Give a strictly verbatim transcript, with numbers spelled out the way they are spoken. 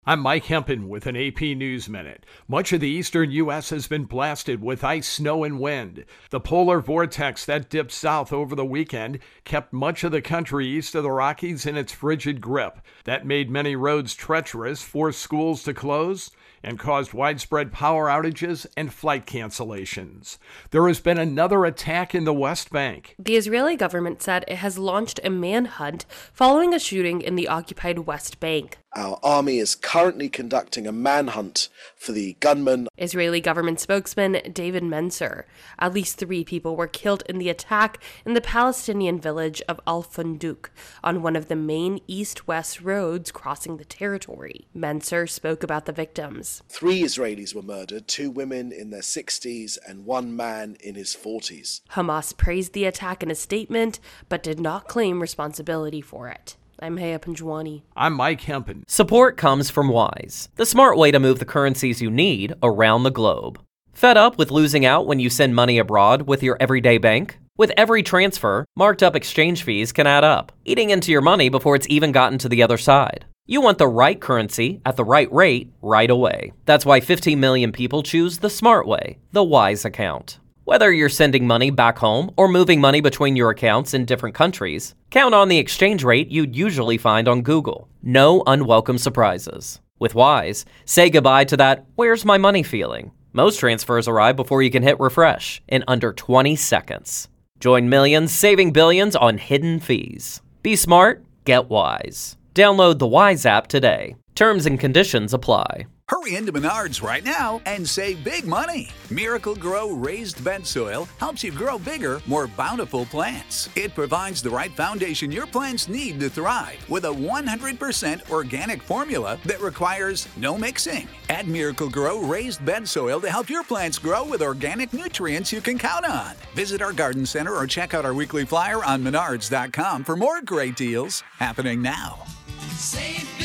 I'm Mike Hempen with an A P News Minute. Much of the eastern U S has been blasted with ice, snow, and wind. The polar vortex that dipped south over the weekend kept much of the country east of the Rockies in its frigid grip. That made many roads treacherous, forced schools to close, and caused widespread power outages and flight cancellations. There has been another attack in the West Bank. The Israeli government said it has launched a manhunt following a shooting in the occupied West Bank. Our army is currently conducting a manhunt for the gunman. Israeli government spokesman David Mencer. At least three people were killed in the attack in the Palestinian village of Al Funduq on one of the main east-west roads crossing the territory. Mencer spoke about the victims. Three Israelis were murdered, two women in their sixties and one man in his forties. Hamas praised the attack in a statement, but did not claim responsibility for it. I'm Haya Panjwani. I'm Mike Hempen. Support comes from Wise, the smart way to move the currencies you need around the globe. Fed up with losing out when you send money abroad with your everyday bank? With every transfer, marked up exchange fees can add up, eating into your money before it's even gotten to the other side. You want the right currency at the right rate right away. That's why fifteen million people choose the smart way, the Wise account. Whether you're sending money back home or moving money between your accounts in different countries, count on the exchange rate you'd usually find on Google. No unwelcome surprises. With Wise, say goodbye to that "where's my money" feeling. Most transfers arrive before you can hit refresh in under twenty seconds. Join millions saving billions on hidden fees. Be smart, get Wise. Download the Wise app today. Terms and conditions apply. Hurry into Menards right now and save big money. Miracle-Gro Raised Bed Soil helps you grow bigger, more bountiful plants. It provides the right foundation your plants need to thrive with a one hundred percent organic formula that requires no mixing. Add Miracle-Gro Raised Bed Soil to help your plants grow with organic nutrients you can count on. Visit our garden center or check out our weekly flyer on menards dot com for more great deals happening now. Save